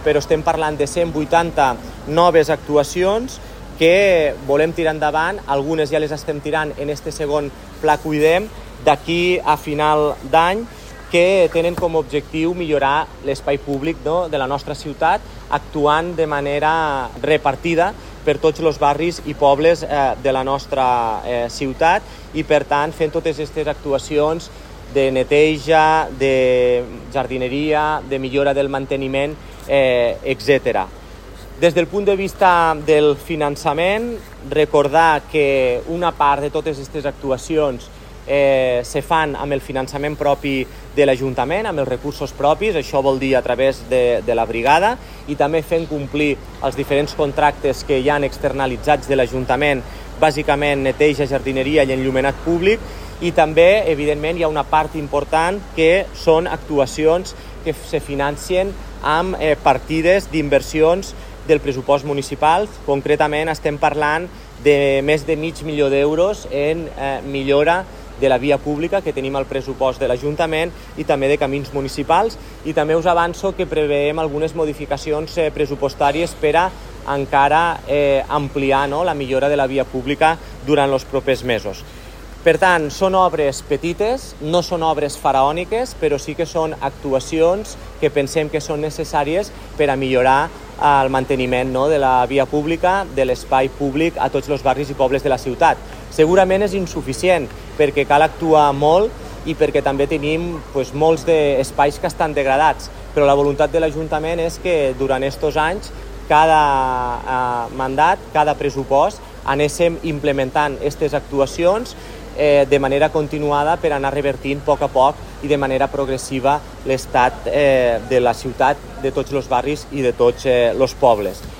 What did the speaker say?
però estem parlant de 180 noves actuacions que volem tirar endavant. Algunes ja les estem tirant en este segon Pla Cuidem d'aquí a final d'any, que tenen com a objectiu millorar l'espai públic, no?, de la nostra ciutat, actuant de manera repartida per tots els barris i pobles de la nostra ciutat i, per tant, fent totes aquestes actuacions de neteja, de jardineria, de millora del manteniment, etc. Des del punt de vista del finançament, recordar que una part de totes aquestes actuacions se fan amb el finançament propi de l'Ajuntament, amb els recursos propis, això vol dir a través de la brigada, i també fent complir els diferents contractes que hi han externalitzats de l'Ajuntament, bàsicament neteja, jardineria i enllumenat públic, i també, evidentment, hi ha una part important que són actuacions que se financen amb partides d'inversions del pressupost municipal. Concretament estem parlant de més de $500.000 d'euros en millora de la via pública que tenim al pressupost de l'Ajuntament i també de camins municipals, i també us avanço que preveiem algunes modificacions pressupostàries per a encara ampliar, no?, la millora de la via pública durant els propers mesos. Per tant, són obres petites, no són obres faraòniques, però sí que són actuacions que pensem que són necessàries per a millorar el manteniment, no?, de la via pública, de l'espai públic a tots els barris i pobles de la ciutat. Segurament és insuficient perquè cal actuar molt i perquè també tenim molts d'espais que estan degradats, però la voluntat de l'Ajuntament és que durant aquests anys, cada mandat, cada pressupost, anéssim implementant aquestes actuacions de manera continuada per anar revertint a poc i de manera progressiva l'estat de la ciutat, de tots els barris i de tots els pobles.